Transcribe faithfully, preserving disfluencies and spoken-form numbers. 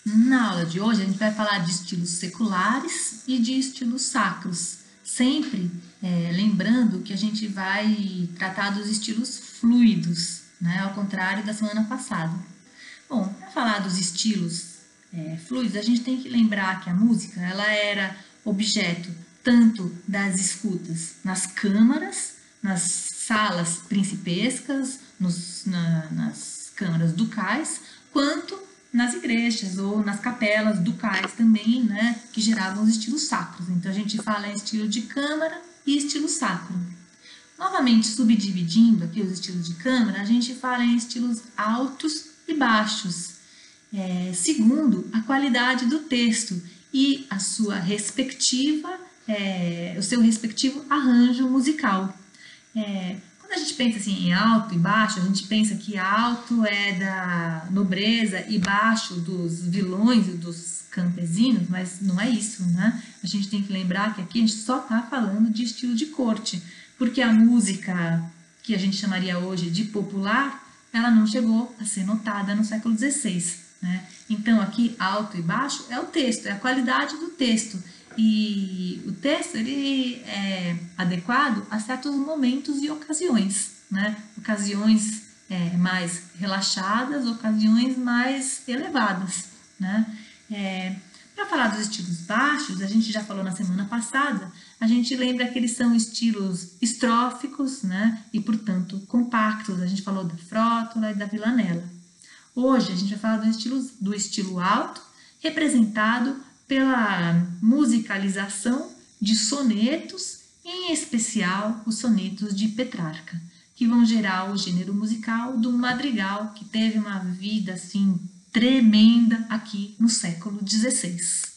Na aula de hoje a gente vai falar de estilos seculares e de estilos sacros, sempre é, lembrando que a gente vai tratar dos estilos fluidos, né, ao contrário da semana passada. Bom, para falar dos estilos é, fluidos, a gente tem que lembrar que a música ela era objeto tanto das escutas nas câmaras, nas salas principescas, nos, na, nas câmaras ducais, quanto nas igrejas ou nas capelas ducais também, né, que geravam os estilos sacros. Então a gente fala em estilo de câmara e estilo sacro. Novamente, subdividindo aqui os estilos de câmara, a gente fala em estilos altos e baixos, é, segundo a qualidade do texto e a sua respectiva, é, o seu respectivo arranjo musical. É, quando a gente pensa assim, em alto e baixo, a gente pensa que alto é da nobreza e baixo dos vilões e dos campesinos, mas não é isso, né? A gente tem que lembrar que aqui a gente só está falando de estilo de corte, porque a música que a gente chamaria hoje de popular, ela não chegou a ser notada no século dezesseis, né? Então aqui alto e baixo é o texto, é a qualidade do texto. E o texto ele é adequado a certos momentos e ocasiões, né? Ocasiões é, mais relaxadas, ocasiões mais elevadas, né? É, para falar dos estilos baixos, a gente já falou na semana passada, a gente lembra que eles são estilos estróficos, né? E, portanto, compactos. A gente falou da frótula e da vilanela. Hoje a gente vai falar do estilo, do estilo alto, representado pela musicalização de sonetos, em especial os sonetos de Petrarca, que vão gerar o gênero musical do madrigal, que teve uma vida assim tremenda aqui no século dezesseis.